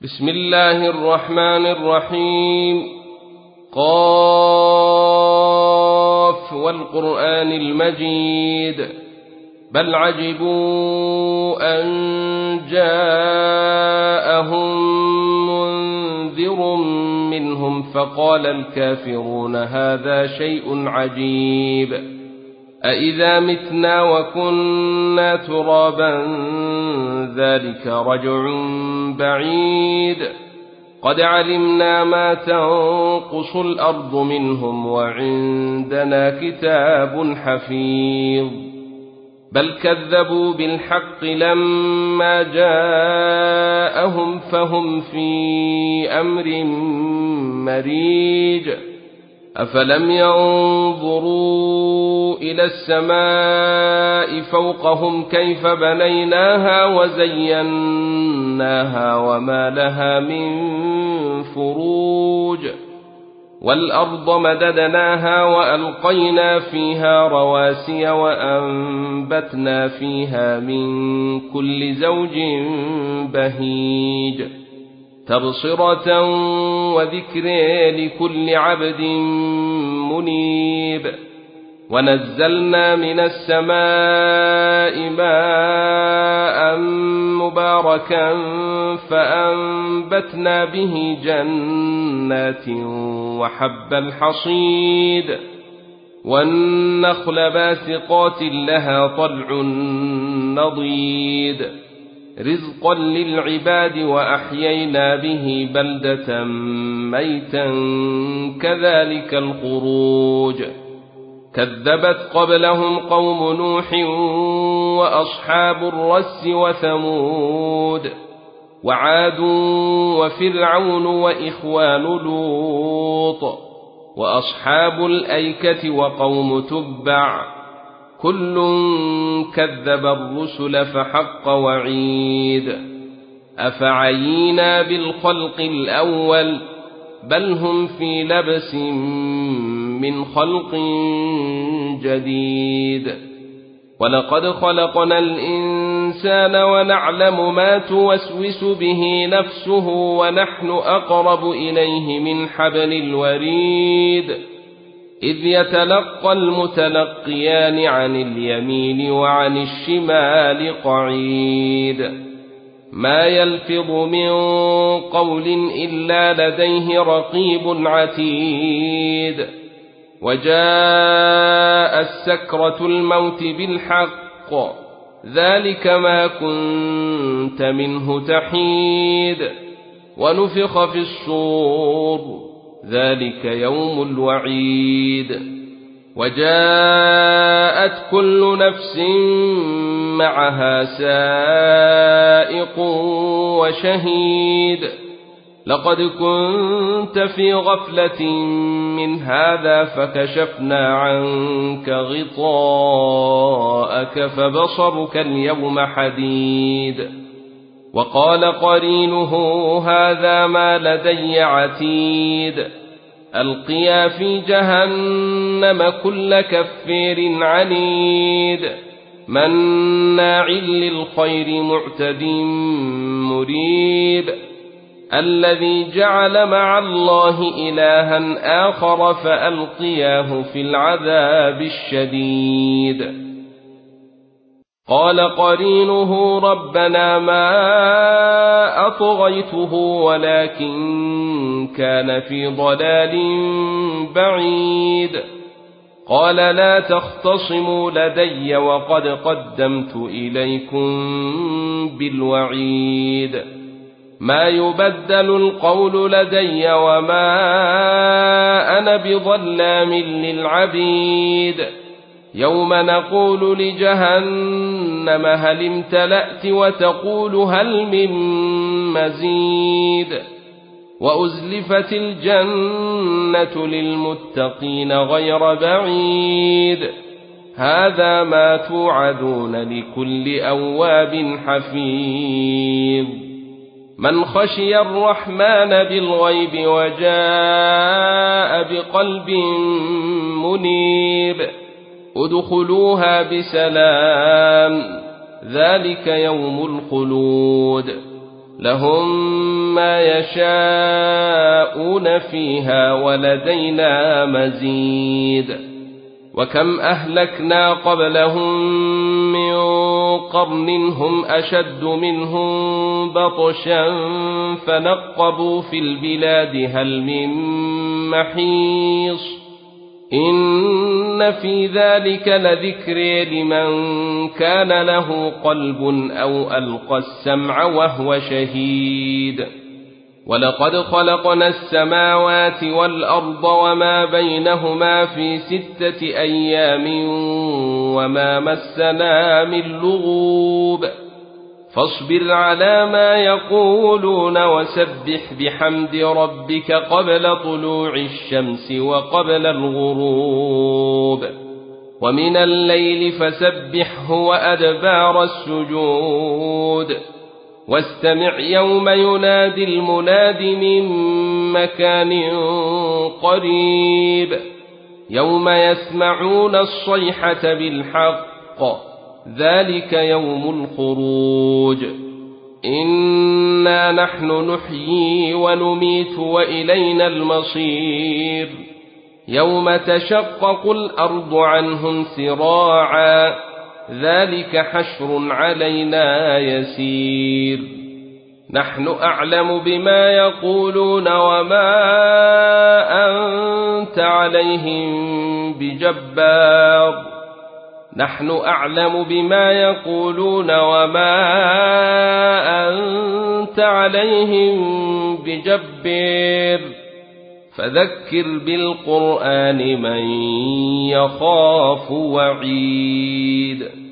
بسم الله الرحمن الرحيم. قاف والقرآن المجيد. بل عجبوا أن جاءهم منذر منهم فقال الكافرون هذا شيء عجيب أإذا متنا وكنا ترابا ذلك رجع بعيد قد علمنا ما تنقص الأرض منهم وعندنا كتاب حفيظ بل كذبوا بالحق لما جاءهم فهم في أمر مريج أفلم ينظروا إلى السماء فوقهم كيف بنيناها وزيناها وما لها من فروج والأرض مددناها وألقينا فيها رواسي وأنبتنا فيها من كل زوج بهيج تبصرة وذكر لكل عبد منيب ونزلنا من السماء ماء مباركا فأنبتنا به جنات وحب الحصيد والنخل باسقات لها طلع نضيد رزقا للعباد وأحيينا به بلدة ميتا كذلك الخروج كذبت قبلهم قوم نوح وأصحاب الرس وثمود وعاد وفرعون وإخوان لوط وأصحاب الأيكة وقوم تبع كل كذب الرسل فحق وعيد أفعينا بالخلق الأول بل هم في لبس من خلق جديد ولقد خلقنا الإنسان ونعلم ما توسوس به نفسه ونحن أقرب إليه من حبل الوريد إذ يتلقى المتلقيان عن اليمين وعن الشمال قعيد ما يلفظ من قول إلا لديه رقيب عتيد وجاءت سكرة الموت بالحق ذلك ما كنت منه تحيد ونفخ في الصور ذلك يوم الوعيد وجاءت كل نفس معها سائق وشهيد لقد كنت في غفلة من هذا فكشفنا عنك غطاءك فبصرك اليوم حديد وقال قرينه هذا ما لدي عتيد ألقيا في جهنم كل كفير عنيد مناع للخير معتد مريب الذي جعل مع الله إلها آخر فألقياه في العذاب الشديد قال قرينه ربنا ما أطغيته ولكن كان في ضلال بعيد قال لا تختصموا لدي وقد قدمت إليكم بالوعيد ما يبدل القول لدي وما أنا بظلام للعبيد يوم نقول لجهنم هل امتلأت وتقول هل من مزيد وأزلفت الجنة للمتقين غير بعيد هذا ما توعدون لكل أواب حفيظ من خشي الرحمن بالغيب وجاء بقلب منيب ادخلوها بسلام ذلك يوم الخلود لهم ما يشاءون فيها ولدينا مزيد وكم أهلكنا قبلهم من قرن هم أشد منهم بطشا فنقبوا في البلاد هل من محيص إن في ذلك لذكر لمن كان له قلب أو ألقى السمع وهو شهيد ولقد خلقنا السماوات والأرض وما بينهما في 6 أيام وما مسنا من لغوب فاصبر على ما يقولون وسبح بحمد ربك قبل طلوع الشمس وقبل الغروب ومن الليل فسبحه وأدبار السجود واستمع يوم ينادي المناد من مكان قريب يوم يسمعون الصيحة بالحق ذلك يوم الخروج إنا نحن نحيي ونميت وإلينا المصير يوم تشقق الأرض عنهم سراعا ذلك حشر علينا يسير نحن أعلم بما يقولون وما أنت عليهم بجبار نحن أعلم بما يقولون وما أنت عليهم بجبار فذكر بالقرآن من يخاف وعيد